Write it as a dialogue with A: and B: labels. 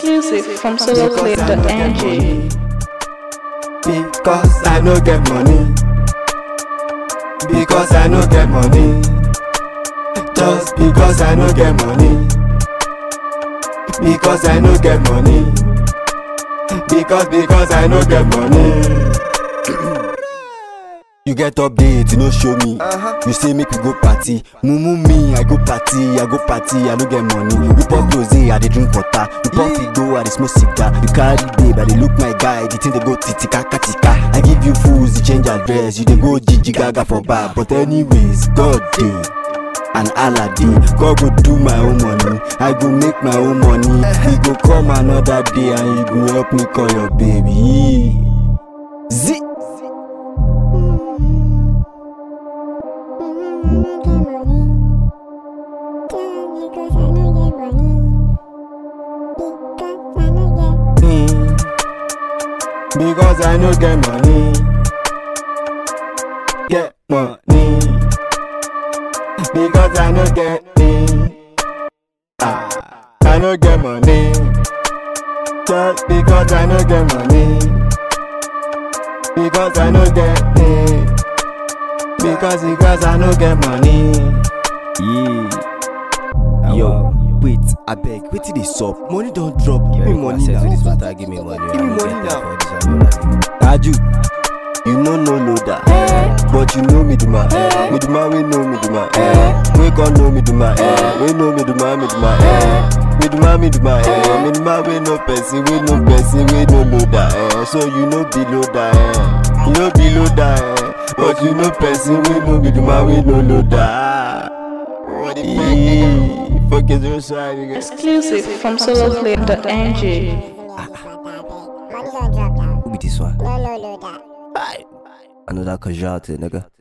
A: Exclusive from soloclip.ng.
B: Because I no get money. Because I no get money. Just because I no get money. Because I no get money. Because I no get money. You get update, you no show me. You say make we go party. Mumu me, I go party, I no get money. We pop rose, I dey drink water. We pop go, I dey smoke cigar. You carry babe, I dey look my guy. The thing they go titika katika. I give you fools, you change address. You dey go Gigi Gaga for bar. But anyways, God dey and Allah dey. God go do my own money. I go make my own money. We go come another day and you go help me call your baby. Z. Because I no get money. Get money. Because I no get money. I no get money. Just because I no get money. Because I no get money. Because I no get money. Yeah. Yo, wait, I beg, wait till they sup. Money don't drop. Give me money now.
C: Give me money.
B: Give me money now. Aju, you know no loader, but you know me do my me do my we know me do my we can't know me do my we know me do my me do my me do my me do my me do my we no person we no loader so you know below that you know below that but you know person we know me do my we no loader. Focus your side.
A: Exclusive from soloclip.ng.
C: Who be this one?
D: No, that.
C: Another casualty, nigga.